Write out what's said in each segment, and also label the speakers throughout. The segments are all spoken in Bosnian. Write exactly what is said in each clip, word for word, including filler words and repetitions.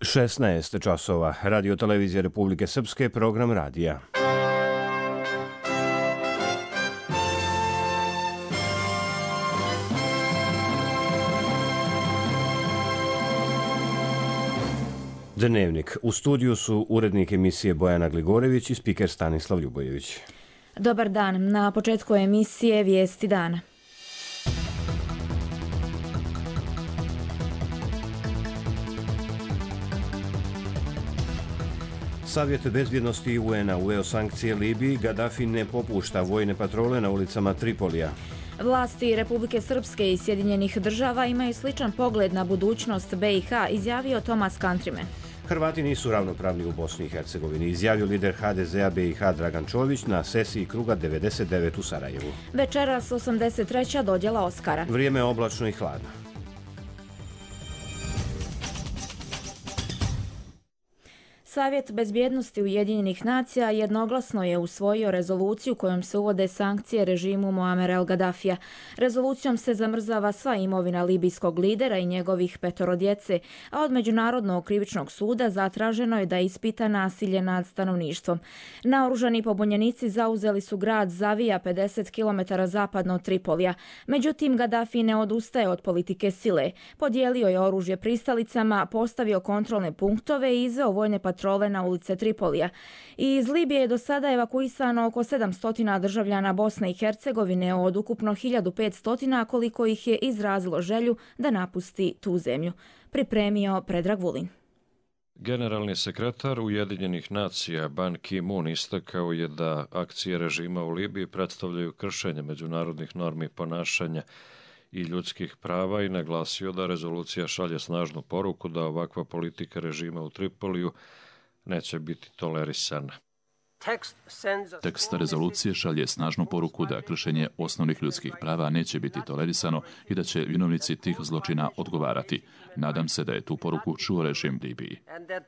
Speaker 1: šesnaest časova. Radio televizija Republike Srpske, program radija. Dnevnik. U studiju su urednik emisije Bojana Gligorević i spiker Stanislav Ljubojević.
Speaker 2: Dobar dan. Na početku emisije Vijesti dana.
Speaker 1: Savjet bezbjednosti U N-a uveo sankcije Libiji, Gaddafi ne popušta vojne patrole na ulicama Tripolija.
Speaker 2: Vlasti Republike Srpske i Sjedinjenih država imaju sličan pogled na budućnost B i H, izjavio Thomas Countryman.
Speaker 1: Hrvati nisu ravnopravni u Bosni i Hercegovini, izjavio lider H D Z-a B i H Dragan Čović na sesiji kruga devedeset devet u Sarajevu.
Speaker 2: Večeras osamdeset treća dodjela Oskara.
Speaker 1: Vrijeme je oblačno i hladno.
Speaker 2: Savjet bezbjednosti Ujedinjenih nacija jednoglasno je usvojio rezoluciju kojom se uvode sankcije režimu Muamera el Gaddafija. Rezolucijom se zamrzava sva imovina libijskog lidera i njegovih petoro djece, a od Međunarodnog krivičnog suda zatraženo je da ispita nasilje nad stanovništvom. Naoružani pobunjenici zauzeli su grad Zavija pedeset kilometara zapadno od Tripolija. Međutim, Gaddafi ne odustaje od politike sile. Podijelio je oružje pristalicama, postavio kontrolne punktove i izveo vojne patrole na ulice Tripolija. I iz Libije je do sada evakuisano oko sedamsto državljana Bosne i Hercegovine od ukupno hiljadu petsto, koliko ih je izrazilo želju da napusti tu zemlju. Pripremio Predrag Vulin.
Speaker 3: Generalni sekretar Ujedinjenih nacija Ban Ki-moon istakao je da akcije režima u Libiji predstavljaju kršenje međunarodnih normi ponašanja i ljudskih prava i naglasio da rezolucija šalje snažnu poruku da ovakva politika režima u Tripoliju neće biti tolerisana.
Speaker 4: Tekst rezolucije šalje snažnu poruku da kršenje osnovnih ljudskih prava neće biti tolerisano i da će vinovnici tih zločina odgovarati. Nadam se da je tu poruku čuo režim Libiji.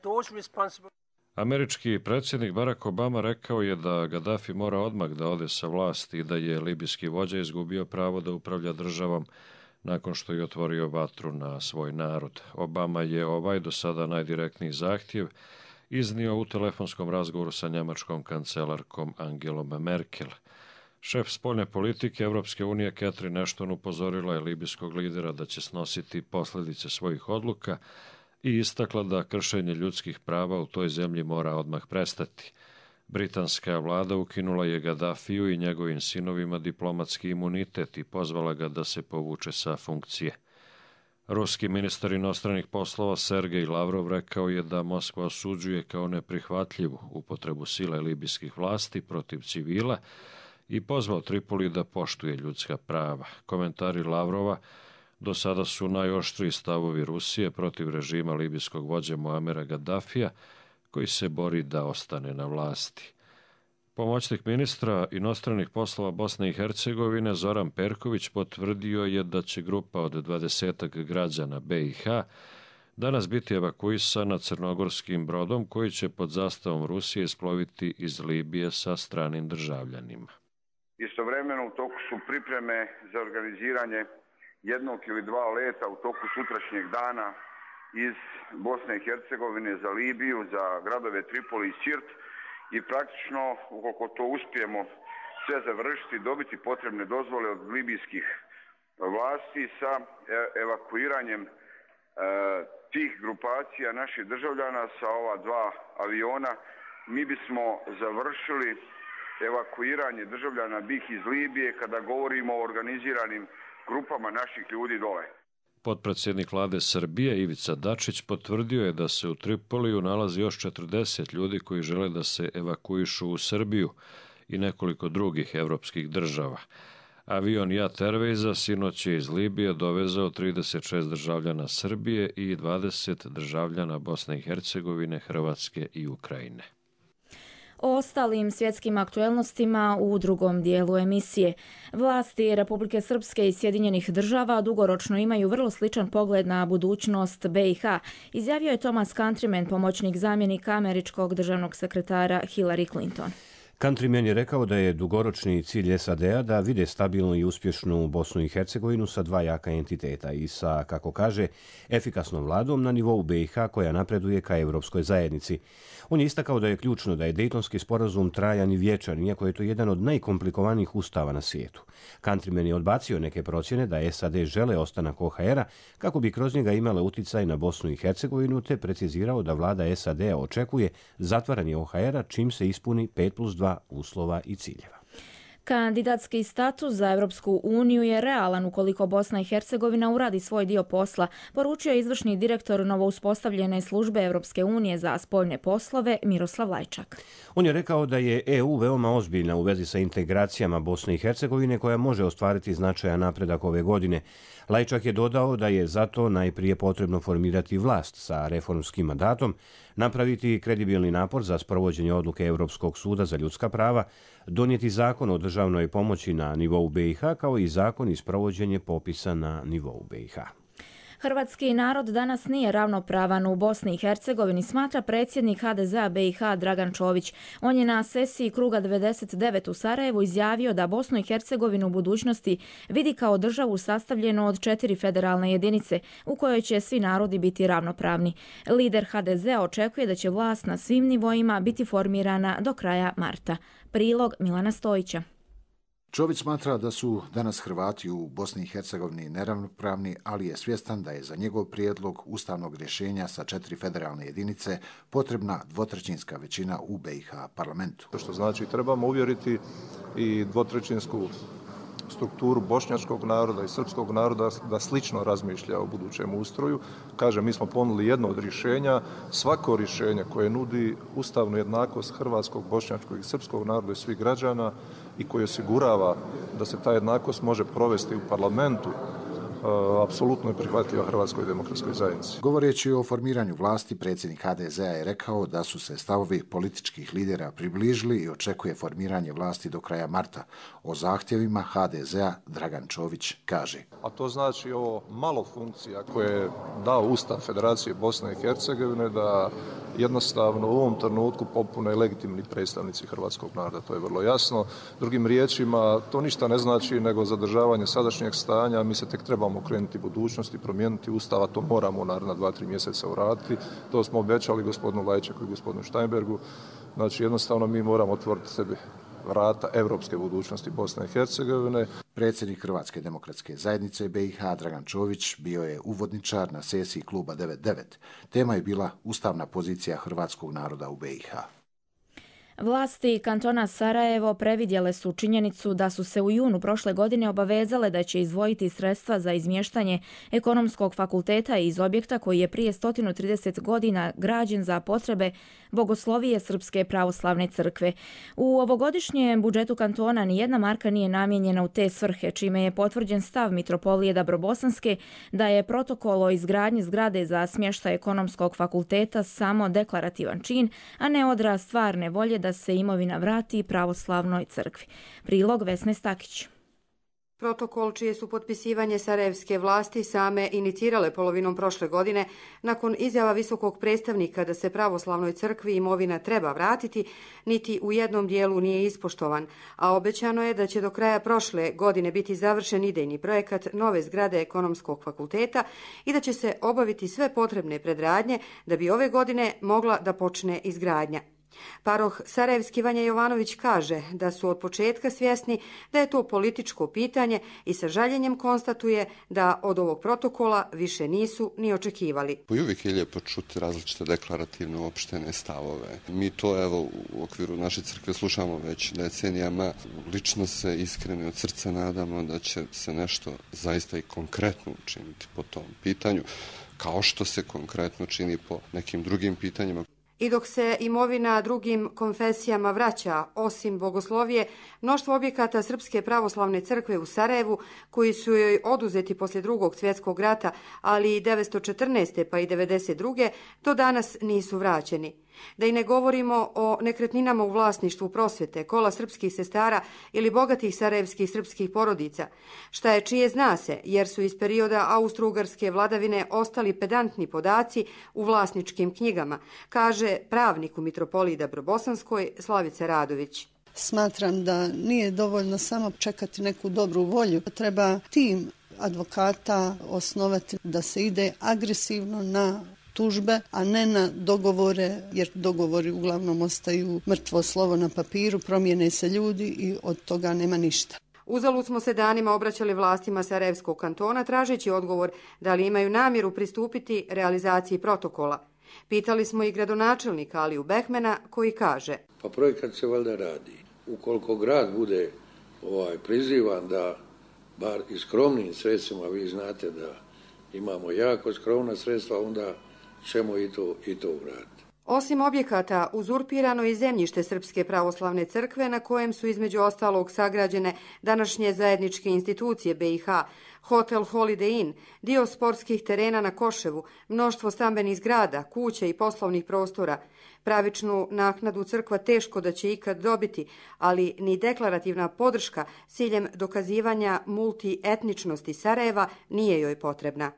Speaker 3: Američki predsjednik Barack Obama rekao je da Gaddafi mora odmah da ode sa vlasti i da je libijski vođa izgubio pravo da upravlja državom nakon što je otvorio vatru na svoj narod. Obama je ovaj do sada najdirektniji zahtjev iznio u telefonskom razgovoru sa njemačkom kancelarkom Angelom Merkel. Šef spoljne politike Evropske unije Catherine Ashton upozorila je libijskog lidera da će snositi posljedice svojih odluka i istakla da kršenje ljudskih prava u toj zemlji mora odmah prestati. Britanska vlada ukinula je Gaddafiju i njegovim sinovima diplomatski imunitet i pozvala ga da se povuče sa funkcije. Ruski ministar inostranih poslova Sergej Lavrov rekao je da Moskva osuđuje kao neprihvatljivu upotrebu sile libijskih vlasti protiv civila i pozvao Tripoli da poštuje ljudska prava. Komentari Lavrova do sada su najoštriji stavovi Rusije protiv režima libijskog vođe Muamera Gaddafija, koji se bori da ostane na vlasti. Pomoćnik ministra inostranih poslova Bosne i Hercegovine Zoran Perković potvrdio je da će grupa od dvadesetak građana B i H danas biti evakuisana crnogorskim brodom koji će pod zastavom Rusije isploviti iz Libije sa stranim državljanima.
Speaker 5: Istovremeno u toku su pripreme za organiziranje jednog ili dva leta u toku sutrašnjeg dana iz Bosne i Hercegovine za Libiju, za gradove Tripoli i Sirt i praktično, ukoliko to uspijemo sve završiti, dobiti potrebne dozvole od libijskih vlasti sa evakuiranjem e, tih grupacija naših državljana sa ova dva aviona, mi bismo završili evakuiranje državljana B i H iz Libije kada govorimo o organiziranim grupama naših ljudi dole.
Speaker 3: Potpredsjednik vlade Srbije Ivica Dačić potvrdio je da se u Tripoliju nalazi još četrdeset ljudi koji žele da se evakuišu u Srbiju i nekoliko drugih evropskih država. Avion Jat Airwaysa sinoć je iz Libije dovezao trideset šest državljana Srbije i dvadeset državljana Bosne i Hercegovine, Hrvatske i Ukrajine.
Speaker 2: O ostalim svjetskim aktuelnostima u drugom dijelu emisije. Vlasti Republike Srpske i Sjedinjenih država dugoročno imaju vrlo sličan pogled na budućnost B i H, izjavio je Thomas Countryman, pomoćnik zamjenika američkog državnog sekretara Hillary Clinton.
Speaker 1: Countryman je rekao da je dugoročni cilj S A D-a da vide stabilnu i uspješnu Bosnu i Hercegovinu sa dva jaka entiteta i sa, kako kaže, efikasnom vladom na nivou B i H koja napreduje ka Evropskoj zajednici. On je istakao da je ključno da je Dejtonski sporazum trajan i vječan, iako je to jedan od najkomplikovanijih ustava na svijetu. Countryman je odbacio neke procjene da S A D žele ostanak O H R-a kako bi kroz njega imala uticaj na Bosnu i Hercegovinu, te precizirao da vlada S A D-a očekuje zatvaranje O H R-a čim se ispuni pet plus dva uslova i ciljeva.
Speaker 2: Kandidatski status za Europsku uniju je realan ukoliko Bosna i Hercegovina uradi svoj dio posla, poručio je izvršni direktor novouspostavljene službe Europske unije za spoljne poslove Miroslav Lajčak.
Speaker 1: On je rekao da je E U veoma ozbiljna u vezi sa integracijama Bosne i Hercegovine koja može ostvariti značajan napredak ove godine. Lajčak je dodao da je zato najprije potrebno formirati vlast sa reformskim mandatom, napraviti kredibilni napor za sprovođenje odluke Europskog suda za ljudska prava, donijeti zakon o državnoj pomoći na nivou B i H kao i zakon i sprovođenje popisa na nivou B i H.
Speaker 2: Hrvatski narod danas nije ravnopravan u Bosni i Hercegovini, smatra predsjednik H D Z-a B i H Dragan Čović. On je na sesiji Kruga devedeset devet u Sarajevu izjavio da Bosnu i Hercegovinu u budućnosti vidi kao državu sastavljenu od četiri federalne jedinice u kojoj će svi narodi biti ravnopravni. Lider H D Z-a očekuje da će vlast na svim nivoima biti formirana do kraja marta. Prilog Milana Stojića.
Speaker 6: Čović smatra da su danas Hrvati u Bosni i Hercegovini neravnopravni, ali je svjestan da je za njegov prijedlog ustavnog rješenja sa četiri federalne jedinice potrebna dvotrećinska većina u B i H parlamentu.
Speaker 7: Što znači trebamo uvjeriti i dvotrećinsku strukturu bošnjačkog naroda i srpskog naroda da slično razmišlja o budućem ustroju. Kaže, mi smo ponudili jedno od rješenja. Svako rješenje koje nudi ustavnu jednakost hrvatskog, bošnjačkog i srpskog naroda i svih građana i koji osigurava da se ta jednakost može provesti u parlamentu, apsolutno je prihvatljiva Hrvatskoj demokratskoj zajednici.
Speaker 6: Govoreći o formiranju vlasti, predsjednik H D Z-a je rekao da su se stavovi političkih lidera približili i očekuje formiranje vlasti do kraja marta. O zahtjevima H D Z-a Dragan Čović kaže.
Speaker 7: A to znači ovo malo funkcija koje je dao Ustav Federacije Bosne i Hercegovine da jednostavno u ovom trenutku popune legitimni predstavnici hrvatskog naroda, to je vrlo jasno. Drugim riječima, to ništa ne znači nego zadržavanje sadašnjeg stanja, mi se tek trebamo okrenuti budućnosti, promijeniti Ustava, to moramo naravno dva, tri mjeseca uraditi. To smo obećali gospodinu Lajčeku i gospodinu Steinbergu. Znači jednostavno mi moramo otvoriti sebi vrata europske budućnosti Bosne i Hercegovine.
Speaker 6: Predsjednik Hrvatske demokratske zajednice B i H Dragan Čović bio je uvodničar na sesiji kluba devet devet. Tema je bila ustavna pozicija hrvatskog naroda u B i H.
Speaker 2: Vlasti kantona Sarajevo previdjele su činjenicu da su se u junu prošle godine obavezale da će izdvojiti sredstva za izmještanje ekonomskog fakulteta iz objekta koji je prije sto trideset godina građen za potrebe Bogoslovije Srpske pravoslavne crkve. U ovogodišnjem budžetu kantona nijedna marka nije namijenjena u te svrhe, čime je potvrđen stav mitropolije Dabrobosanske da je protokol o izgradnji zgrade za smještaj ekonomskog fakulteta samo deklarativan čin, a ne odraz stvarne volje da se imovina vrati pravoslavnoj crkvi. Prilog Vesne Stakić.
Speaker 8: Protokol čije su potpisivanje sarajevske vlasti same inicirale polovinom prošle godine, nakon izjava visokog predstavnika da se pravoslavnoj crkvi imovina treba vratiti, niti u jednom dijelu nije ispoštovan, a obećano je da će do kraja prošle godine biti završen idejni projekat nove zgrade ekonomskog fakulteta i da će se obaviti sve potrebne predradnje da bi ove godine mogla da počne izgradnja. Paroh Sarajevski Vanja Jovanović kaže da su od početka svjesni da je to političko pitanje i sa žaljenjem konstatuje da od ovog protokola više nisu ni očekivali.
Speaker 9: I uvijek je lijepo čuti različite deklarativne uopštene stavove. Mi to evo u okviru naše crkve slušamo već decenijama. Lično se iskreno od srca nadamo da će se nešto zaista i konkretno učiniti po tom pitanju, kao što se konkretno čini po nekim drugim pitanjima.
Speaker 8: I dok se imovina drugim konfesijama vraća, osim Bogoslovije, mnoštvo objekata Srpske pravoslavne crkve u Sarajevu, koji su joj oduzeti poslije drugog svjetskog rata, ali i devetsto četrnaeste pa i devedeset druge do danas nisu vraćeni. Da i ne govorimo o nekretninama u vlasništvu prosvjete, kola srpskih sestara ili bogatih sarajevskih srpskih porodica. Šta je čije zna se, jer su iz perioda austro-ugarske vladavine ostali pedantni podaci u vlasničkim knjigama, kaže pravnik u mitropoliji Dabrobosanskoj Slavica Radović.
Speaker 10: Smatram da nije dovoljno samo čekati neku dobru volju. Treba tim advokata osnovati da se ide agresivno na tužbe, a ne na dogovore, jer dogovori uglavnom ostaju mrtvo slovo na papiru, promijene se ljudi i od toga nema ništa.
Speaker 8: Uzalud smo se danima obraćali vlastima Sarajevskog kantona tražeći odgovor da li imaju namjeru pristupiti realizaciji protokola. Pitali smo i gradonačelnika Aliju Behmena koji kaže:
Speaker 11: Pa projekat se valjda radi. Ukoliko grad bude ovaj, prizivan da bar i skromnim sredstvima, vi znate da imamo jako skromna sredstva, onda ćemo i to, i to uraditi.
Speaker 8: Osim objekata, uzurpirano i zemljište Srpske pravoslavne crkve na kojem su između ostalog sagrađene današnje zajedničke institucije B i H, hotel Holiday Inn, dio sportskih terena na Koševu, mnoštvo stambenih zgrada, kuća i poslovnih prostora. Pravičnu naknadu crkva teško da će ikad dobiti, ali ni deklarativna podrška s ciljem dokazivanja multietničnosti Sarajeva nije joj potrebna.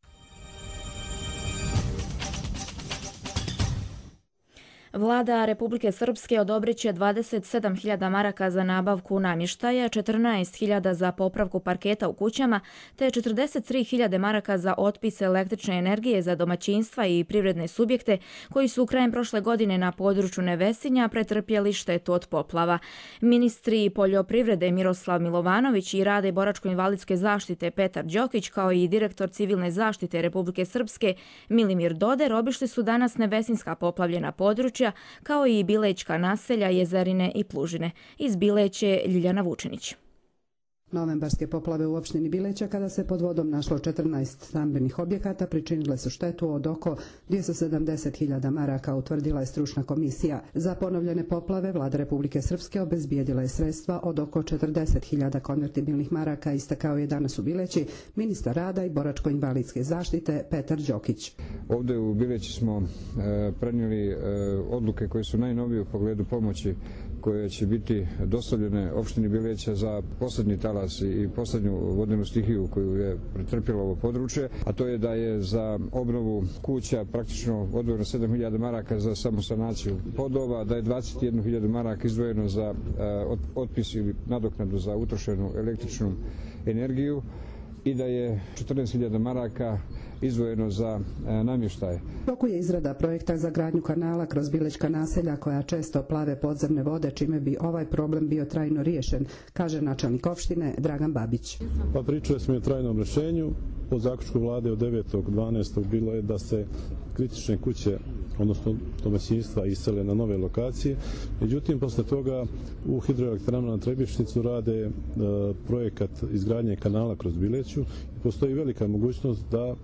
Speaker 2: Vlada Republike Srpske odobrit će dvadeset sedam hiljada maraka za nabavku namještaja, četrnaest hiljada za popravku parketa u kućama, te četrdeset tri hiljade maraka za otpis električne energije za domaćinstva i privredne subjekte koji su krajem prošle godine na području Nevesinja pretrpjeli štetu od poplava. Ministri poljoprivrede Miroslav Milovanović i rada i boračko-invalidske zaštite Petar Đokić kao i direktor civilne zaštite Republike Srpske Milimir Doder obišli su danas nevesinska poplavljena područja kao i Bilećka naselja, Jezerine i Plužine. Iz Bileće Ljiljana Vučinić.
Speaker 12: Novembarske poplave u opštini Bileća, kada se pod vodom našlo četrnaest stambenih objekata, pričinile su štetu od oko dvjesto sedamdeset hiljada maraka, utvrdila je stručna komisija. Za ponovljene poplave Vlada Republike Srpske obezbijedila je sredstva od oko četrdeset hiljada konvertibilnih maraka, istakao je danas u Bileći ministar rada i boračko-invalidske zaštite Petar Đokić.
Speaker 13: Ovdje u Bileći smo e, prenijeli e, odluke koje su najnovije u pogledu pomoći koje će biti dostavljene opštini Bileća za posljednji talas i posljednju vodenu stihiju koju je pretrpjelo ovo područje, a to je da je za obnovu kuća praktično odvojeno sedam hiljada maraka za samosanaciju podova, da je dvadeset jednu hiljadu maraka izdvojeno za otpis ili nadoknadu za utrošenu električnu energiju i da je četrnaest hiljada maraka izdvojeno za e, namještaje.
Speaker 12: Toku je izrada projekta za gradnju kanala kroz Bilećka naselja koja često plave podzemne vode, čime bi ovaj problem bio trajno riješen, kaže načelnik opštine Dragan Babić.
Speaker 14: Pa pričali smo o trajnom rješenju. Po zaključku vlade od devetog dvanaestog bilo je da se kritične kuće, odnosno domaćinstva, isele na nove lokacije. Međutim, posle toga u hidroelektranama na Trebišnicu rade e, projekat izgradnje kanala kroz Bileću i postoji velika mogućnost da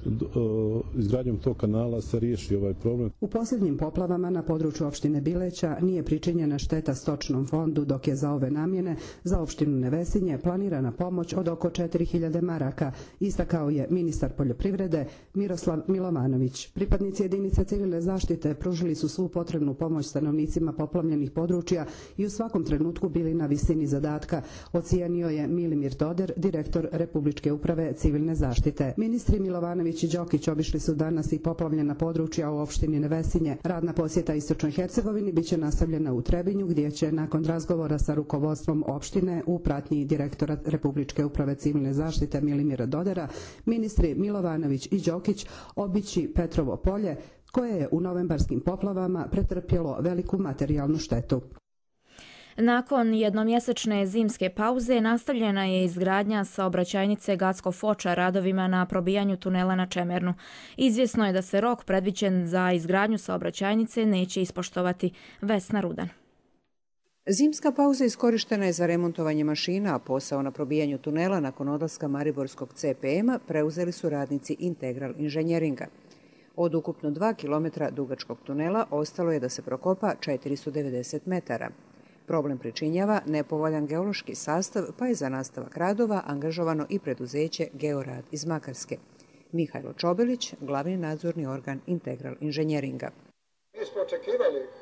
Speaker 14: izgradnjom tog kanala se riješi ovaj problem.
Speaker 12: U posljednjim poplavama na području opštine Bileća nije pričinjena šteta stočnom fondu, dok je za ove namjene za opštinu Nevesinje planirana pomoć od oko četiri hiljade maraka, istakao je ministar poljoprivrede Miroslav Milovanović. Pripadnici jedinice civilne zaštite pružili su svu potrebnu pomoć stanovnicima poplavljenih područja i u svakom trenutku bili na visini zadatka, ocijenio je Milimir Doder, direktor Republičke uprave civilne zaštite. Ministri Milovanović i Đokić obišli su danas i poplavljena područja u opštini Nevesinje. Radna posjeta Istočnoj Hercegovini biće nastavljena u Trebinju, gdje će nakon razgovora sa rukovodstvom opštine u pratnji direktora Republičke uprave civilne zaštite Milimira Dodera, ministri Milovanović i Đokić obići Petrovo polje, koje je u novembarskim poplavama pretrpjelo veliku materijalnu štetu.
Speaker 2: Nakon jednomjesečne zimske pauze nastavljena je izgradnja saobraćajnice Gacko-Foča radovima na probijanju tunela na Čemernu. Izvjesno je da se rok predviđen za izgradnju saobraćajnice neće ispoštovati. Vesna Rudan.
Speaker 15: Zimska pauza iskorištena je za remontovanje mašina, a posao na probijanju tunela nakon odlaska Mariborskog C P M-a preuzeli su radnici Integral inženjeringa. Od ukupno dva kilometra dugačkog tunela ostalo je da se prokopa četiristo devedeset metara. Problem pričinjava nepovoljan geološki sastav, pa je za nastavak radova angažovano i preduzeće Georad iz Makarske. Mihajlo Čobelić, glavni nadzorni organ Integral inženjeringa.
Speaker 16: Mi smo očekivali e,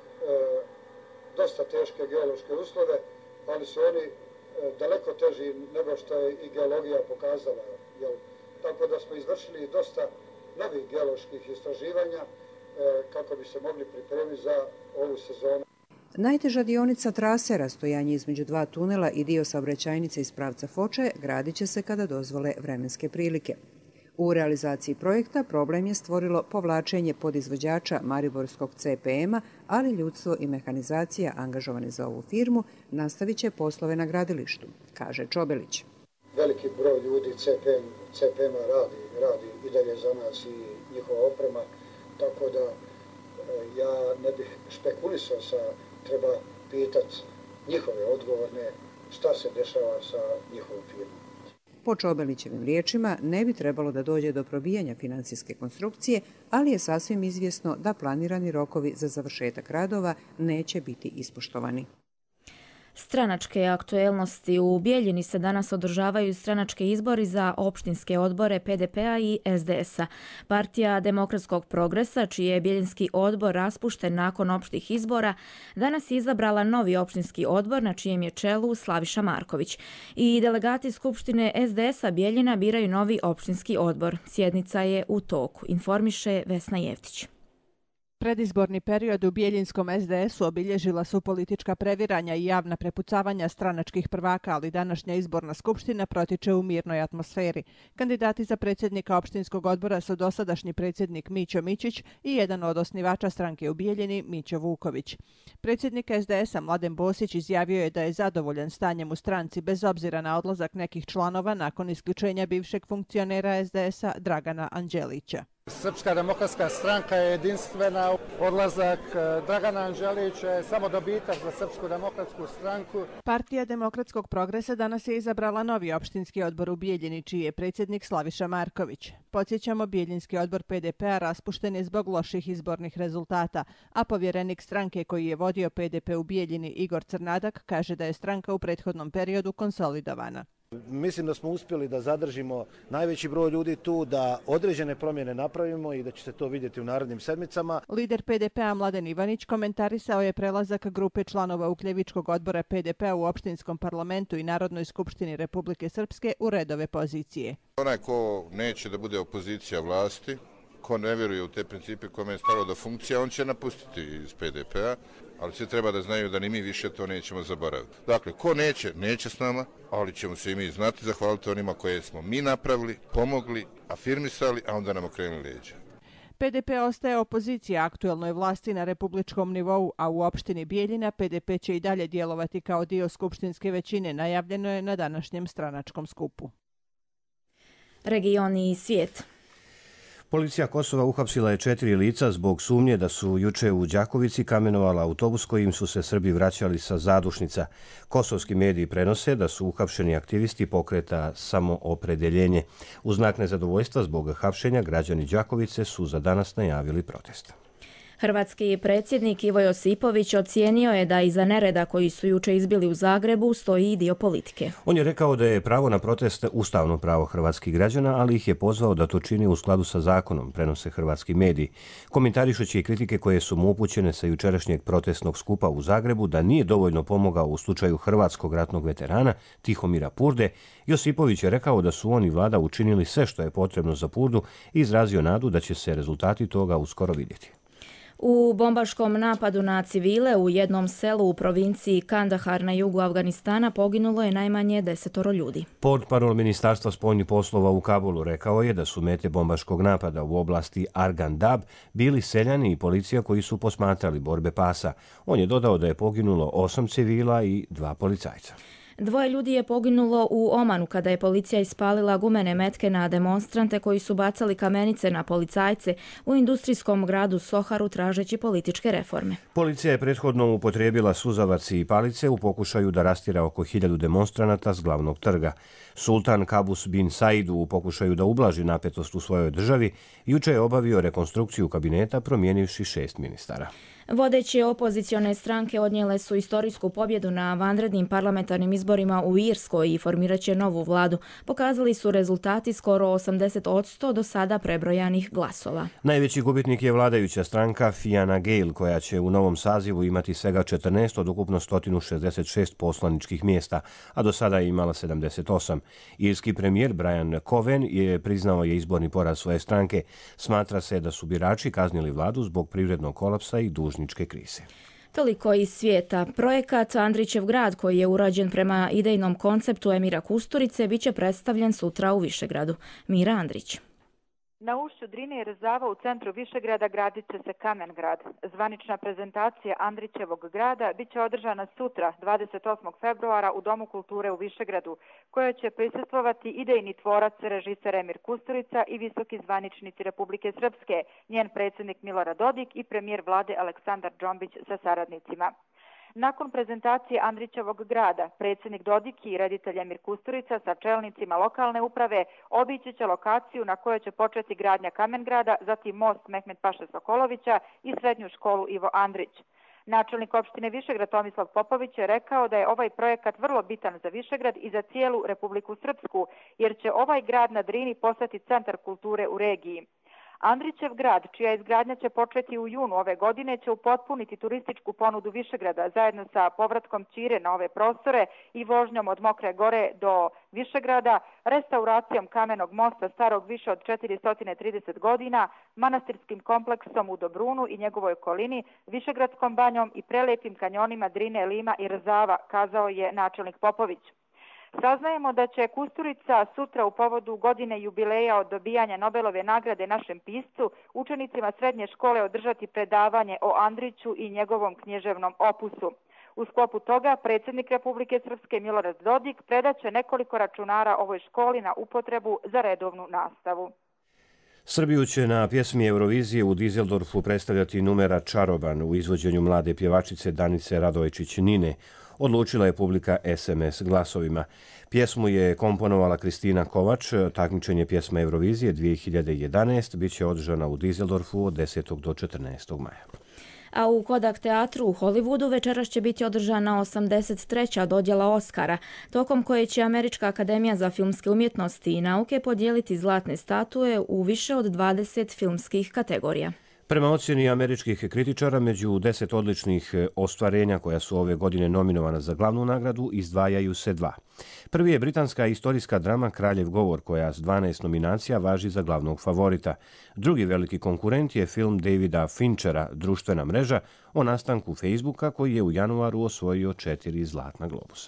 Speaker 16: dosta teške geološke uslove, ali su oni e, daleko teži nego što je i geologija pokazala. Jel? Tako da smo izvršili dosta novih geoloških istraživanja e, kako bi se mogli pripremiti za ovu sezonu.
Speaker 15: Najteža dionica trase, rastojanje između dva tunela i dio saobraćajnice iz pravca Foče gradit će se kada dozvole vremenske prilike. U realizaciji projekta problem je stvorilo povlačenje podizvođača Mariborskog C P M-a, ali ljudstvo i mehanizacija angažovane za ovu firmu nastavit će poslove na gradilištu, kaže Čobelić.
Speaker 16: Veliki broj ljudi C P M-a radi, radi i dalje za nas i njihova oprema, tako da ja ne bih špekulisao sa, treba pitati njihove odgovorne šta se dešava sa njihovom firmom.
Speaker 15: Po Čobelićevim riječima ne bi trebalo da dođe do probijanja financijske konstrukcije, ali je sasvim izvjesno da planirani rokovi za završetak radova neće biti ispoštovani.
Speaker 2: Stranačke aktuelnosti. U Bijeljini se danas održavaju stranački izbori za opštinske odbore P D P-a i S D S-a. Partija Demokratskog progresa, čiji je Bijeljinski odbor raspušten nakon opštih izbora, danas je izabrala novi opštinski odbor na čijem je čelu Slaviša Marković. I delegati Skupštine S D S-a Bijeljina biraju novi opštinski odbor. Sjednica je u toku, informiše Vesna Jevtić.
Speaker 17: Predizborni period u Bijeljinskom S D S-u obilježila su politička previranja i javna prepucavanja stranačkih prvaka, ali današnja izborna skupština protiče u mirnoj atmosferi. Kandidati za predsjednika opštinskog odbora su dosadašnji predsjednik Mićo Mićić i jedan od osnivača stranke u Bijeljini, Mićo Vuković. Predsjednik S D S-a Mladen Bosić izjavio je da je zadovoljan stanjem u stranci bez obzira na odlazak nekih članova nakon isključenja bivšeg funkcionera S D S-a Dragana Anđelića.
Speaker 16: Srpska demokratska stranka je jedinstvena. Odlazak Dragana Anđelića je samo dobitak za Srpsku demokratsku stranku.
Speaker 17: Partija Demokratskog progresa danas je izabrala novi opštinski odbor u Bijeljini, čiji je predsjednik Slaviša Marković. Podsjećamo, Bijeljinski odbor P D P-a raspušten je zbog loših izbornih rezultata, a povjerenik stranke koji je vodio P D P u Bijeljini, Igor Crnadak, kaže da je stranka u prethodnom periodu konsolidovana.
Speaker 18: Mislim da smo uspjeli da zadržimo najveći broj ljudi tu, da određene promjene napravimo i da će se to vidjeti u narednim sedmicama.
Speaker 17: Lider P D P-a Mladen Ivanić komentarisao je prelazak grupe članova Ukljevičkog odbora P D P-a u opštinskom parlamentu i Narodnoj skupštini Republike Srpske u redove pozicije.
Speaker 19: Onaj ko neće da bude opozicija vlasti, ko ne vjeruje u te principe kome je stalo do funkcija, on će napustiti iz P D P-a, ali svi treba da znaju da ni mi više to nećemo zaboraviti. Dakle, ko neće, neće s nama, ali ćemo se i mi znati zahvaliti onima koje smo mi napravili, pomogli, afirmisali, a onda nam okrenuli leđa.
Speaker 17: P D P ostaje opozicija aktuelnoj vlasti na republičkom nivou, a u opštini Bijeljina P D P će i dalje djelovati kao dio skupštinske većine, najavljeno je na današnjem stranačkom skupu.
Speaker 2: Regioni i svijet.
Speaker 1: Policija Kosova uhapsila je četiri lica zbog sumnje da su juče u Đakovici kamenovala autobus kojim su se Srbi vraćali sa zadušnica. Kosovski mediji prenose da su uhapšeni aktivisti pokreta Samoopredeljenje. U znak nezadovoljstva zbog hapšenja građani Đakovice su za danas najavili protest.
Speaker 2: Hrvatski predsjednik Ivo Josipović ocijenio je da iza nereda koji su juče izbili u Zagrebu stoji i dio politike.
Speaker 1: On je rekao da je pravo na proteste ustavno pravo hrvatskih građana, ali ih je pozvao da to čini u skladu sa zakonom, prenose hrvatski mediji. Komentarišući i kritike koje su mu upućene sa jučerašnjeg protestnog skupa u Zagrebu da nije dovoljno pomogao u slučaju hrvatskog ratnog veterana Tihomira Purde, Josipović je rekao da su on i vlada učinili sve što je potrebno za Purdu i izrazio nadu da će se rezultati toga uskoro vidjeti.
Speaker 2: U bombaškom napadu na civile u jednom selu u provinciji Kandahar na jugu Afganistana poginulo je najmanje desetoro ljudi.
Speaker 1: Portparol Ministarstva spoljnih poslova u Kabulu rekao je da su mete bombaškog napada u oblasti Argandab bili seljani i policija koji su posmatrali borbe pasa. On je dodao da je poginulo osam civila i dva policajca.
Speaker 2: Dvoje ljudi je poginulo u Omanu kada je policija ispalila gumene metke na demonstrante koji su bacali kamenice na policajce u industrijskom gradu Soharu tražeći političke reforme.
Speaker 1: Policija je prethodno upotrijebila suzavac i palice u pokušaju da rastjera oko hiljadu demonstranata s glavnog trga. Sultan Kabus bin Said u pokušaju da ublaži napetost u svojoj državi juče je obavio rekonstrukciju kabineta promijenivši šest ministara.
Speaker 2: Vodeće opozicione stranke odnijele su istorijsku pobjedu na vanrednim parlamentarnim izborima u Irskoj i formirat će novu vladu. Pokazali su rezultati skoro osamdeset posto do sada prebrojanih glasova.
Speaker 1: Najveći gubitnik je vladajuća stranka Fianna Gael, koja će u novom sazivu imati svega četrnaest od ukupno sto šezdeset šest poslaničkih mjesta, a do sada je imala sedamdeset osam. Irski premijer Brian Cowen je priznao je izborni poraz svoje stranke. Smatra se da su birači kaznili vladu zbog privrednog kolapsa i dužničke krize.
Speaker 2: Toliko iz svijeta. Projekat Andrićev grad, koji je urađen prema idejnom konceptu Emira Kusturice, bit će predstavljen sutra u Višegradu. Mira Andrić.
Speaker 20: Na ušću Drine i Rezava u centru Višegrada gradit će se Kamen grad. Zvanična prezentacija Andrićevog grada bit će održana sutra, dvadeset osmog februara, u Domu kulture u Višegradu, kojoj će prisustvovati idejni tvorac, režiser Emir Kusturica i visoki zvaničnici Republike Srpske, njen predsjednik Milorad Dodik i premijer vlade Aleksandar Džombić sa saradnicima. Nakon prezentacije Andrićevog grada, predsjednik Dodik i reditelj Emir Kusturica sa čelnicima lokalne uprave obići će lokaciju na kojoj će početi gradnja Kamen grada, zatim most Mehmet Paše Sokolovića i srednju školu Ivo Andrić. Načelnik opštine Višegrad Tomislav Popović je rekao da je ovaj projekat vrlo bitan za Višegrad i za cijelu Republiku Srpsku, jer će ovaj grad na Drini postati centar kulture u regiji. Andrićev grad, čija izgradnja će početi u junu ove godine, će upotpuniti turističku ponudu Višegrada zajedno sa povratkom Ćire na ove prostore i vožnjom od Mokre gore do Višegrada, restauracijom kamenog mosta starog više od četiristo trideset godina, manastirskim kompleksom u Dobrunu i njegovoj okolini, Višegradskom banjom i prelepim kanjonima Drine, Lima i Rzava, kazao je načelnik Popović. Saznajemo da će Kusturica sutra u povodu godine jubileja od dobijanja Nobelove nagrade našem piscu učenicima srednje škole održati predavanje o Andriću i njegovom književnom opusu. U sklopu toga predsjednik Republike Srpske Milorad Dodik predaće nekoliko računara ovoj školi na upotrebu za redovnu nastavu.
Speaker 1: Srbiju će na pjesmi Eurovizije u Dizeldorfu predstavljati numera Čaroban u izvođenju mlade pjevačice Danice Radojčić Nine. Odlučila je publika es em es glasovima. Pjesmu je komponovala Kristina Kovač. Takmičenje pjesma Eurovizije dvije hiljade jedanaeste bit će održana u Dizeldorfu od desetog do četrnaestog maja.
Speaker 2: A u Kodak teatru u Hollywoodu večeras će biti održana osamdeset treća dodjela Oscara, tokom koje će Američka akademija za filmske umjetnosti i nauke podijeliti zlatne statue u više od dvadeset filmskih kategorija.
Speaker 1: Prema ocjeni američkih kritičara, među deset odličnih ostvarenja koja su ove godine nominovana za glavnu nagradu izdvajaju se dva. Prvi je britanska istorijska drama Kraljev govor, koja s dvanaest nominacija važi za glavnog favorita. Drugi veliki konkurent je film Davida Finchera Društvena mreža o nastanku Facebooka, koji je u januaru osvojio četiri zlatna globusa.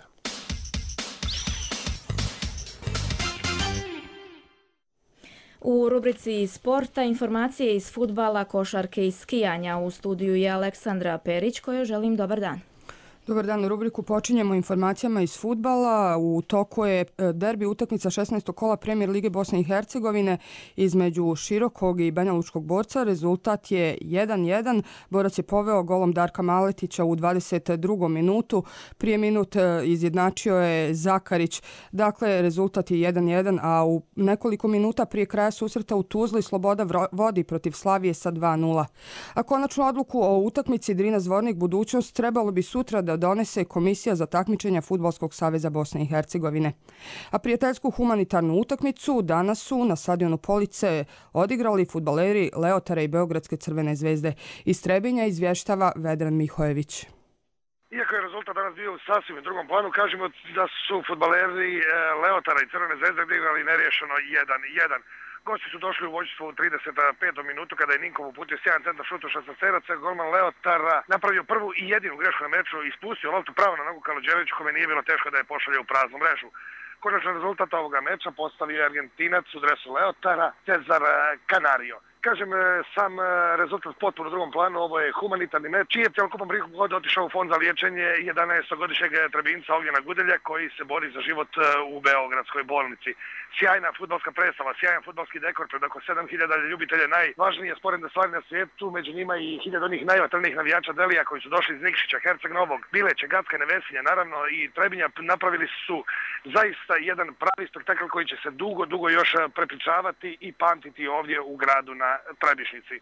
Speaker 2: U rubrici sporta informacije iz fudbala, košarke i skijanja. U studiju je Aleksandra Perić, kojoj želim dobar dan.
Speaker 21: Dobar dan, u rubriku počinjemo informacijama iz fudbala. U toku je derbi utakmica šesnaestog kola Premijer Lige Bosne i Hercegovine između Širokog i Banjalučkog borca. Rezultat je jedan jedan. Borac je poveo golom Darka Maletića u dvadeset drugom minutu. Prije minut izjednačio je Zakarić. Dakle, rezultat je jedan jedan, a u nekoliko minuta prije kraja susreta u Tuzli Sloboda vodi protiv Slavije sa dva nula. A konačnu odluku o utakmici Drina Zvornik budućnost trebalo bi sutra da donese Komisija za takmičenja Fudbalskog saveza Bosne i Hercegovine. A prijateljsku humanitarnu utakmicu danas su na stadionu Police odigrali fudbaleri Leotara i Beogradske Crvene zvezde. Iz Trebinja izvještava Vedran Mihojević.
Speaker 22: Iako je rezultat danas bio u sasvim drugom planu, kažemo da su fudbaleri Leotara i Crvene zvezde odigrali nerješeno jedan jedan. Gosti su došli u vođstvo u trideset petom minutu kada je Ninkov uputio sjajan centar šut u šesnaesteraca. Golman Leotara napravio prvu i jedinu grešku na meču i ispustio loptu pravo na nogu Kaluđeviću, kome nije bilo teško da je pošalje u praznu mrežu. Konačan rezultat ovoga meča postavio je Argentinac u dresu Leotara, Cezar Canario. Kažem, sam rezultat potpuno u drugom planu, ovo je humanitarni meč, čiji je cjelokupan prihod otišao u fond za liječenje jedanaestogodišnjeg Trebinca Ognjena Gudelja, koji se bori za život u Beogradskoj bolnici. Sjajna fudbalska predstava, sjajan fudbalski dekor pred oko sedam hiljada ljubitelja najvažnije sporedne stvari na svijetu, među njima i hiljada onih najvatrnijih navijača Delija koji su došli iz Nikšića, Herceg Novog, Bileće, Gacka, Nevesinja, naravno i Trebinja. Napravili su zaista jedan pravi spektakl koji će se dugo, dugo još prepričavati i pamtiti ovdje u gradu na Trebišnici.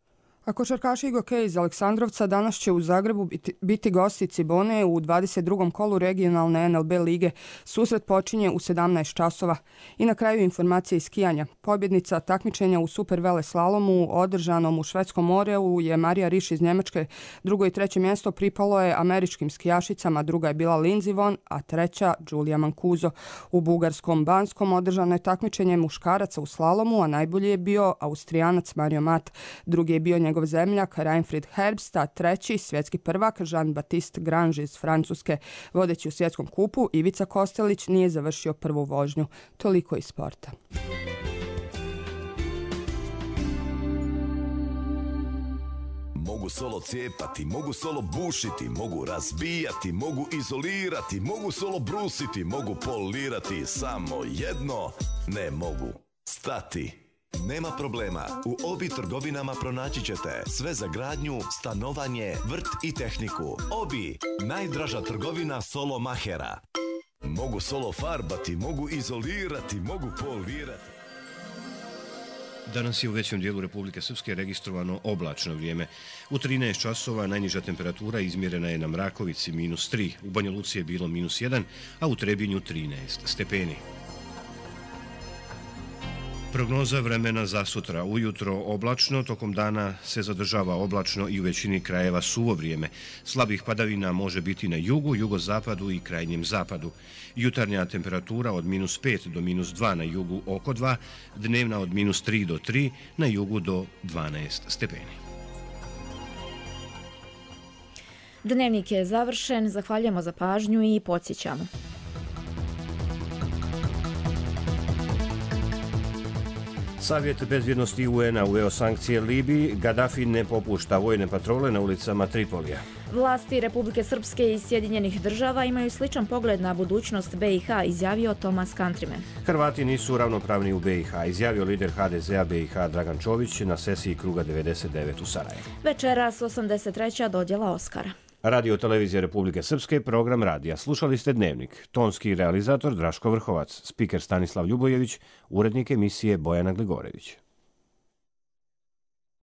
Speaker 21: A košarkaši Igoke iz Aleksandrovca danas će u Zagrebu biti, biti gosti Cibone u dvadeset drugom kolu regionalne en el be lige. Susret počinje u sedamnaest časova. I na kraju informacije iz skijanja. Pobjednica takmičenja u super vele slalomu održanom u Švedskom Oreu je Marija Riš iz Njemačke. Drugo i treće mjesto pripalo je američkim skijašicama, druga je bila Lindsey Vonn, a treća Giulia Mancuso. U bugarskom Banskom održano je takmičenje muškaraca u slalomu, a najbolji je bio Austrijanac Mario Mat. Drugi je bio njegov njegov zemljak Reinfried Herbst, a treći svjetski prvak Jean-Baptiste Grange iz Francuske. Vodeći u svjetskom kupu, Ivica Kostelić nije završio prvu vožnju. Toliko iz sporta.
Speaker 4: Mogu solo cijepati, mogu solo bušiti, mogu razbijati, mogu izolirati, mogu solo brusiti, mogu polirati, samo jedno ne mogu stati. Nema problema, u Obi trgovinama pronaći ćete sve za gradnju, stanovanje, vrt i tehniku. Obi, najdraža trgovina solo mahera. Mogu solo farbati, mogu izolirati, mogu polirati.
Speaker 1: Danas je u većem dijelu Republike Srpske registrovano oblačno vrijeme. U trinaest časova najniža temperatura izmjerena je na Mrakovici minus tri, u Banja Luci je bilo minus jedan, a u Trebinju trinaest stepeni. Prognoza vremena za sutra. Ujutro oblačno, tokom dana se zadržava oblačno i u većini krajeva suvo vrijeme. Slabih padavina može biti na jugu, jugozapadu i krajnjem zapadu. Jutarnja temperatura od minus pet do minus dva na jugu oko dva, dnevna od minus tri do tri, na jugu do dvanaest stepeni.
Speaker 2: Dnevnik je završen, zahvaljujemo za pažnju i podsjećamo.
Speaker 1: Savjet bezbjednosti U N-a uveo sankcije Libiji, Gaddafi ne popušta vojne patrole na ulicama Tripolija.
Speaker 2: Vlasti Republike Srpske i Sjedinjenih država imaju sličan pogled na budućnost B i H, izjavio Thomas Countryman.
Speaker 1: Hrvati nisu ravnopravni u B i H, izjavio lider H D Z-a B i H Dragan Čović na sesiji Kruga devedeset devet u Sarajevu.
Speaker 2: Večeras osamdeset treća dodjela Oskara.
Speaker 1: Radio Televizije Republike Srpske, program radija. Slušali ste Dnevnik. Tonski realizator Draško Vrhovac, spiker Stanislav Ljubojević, urednik emisije Bojana Gligorević.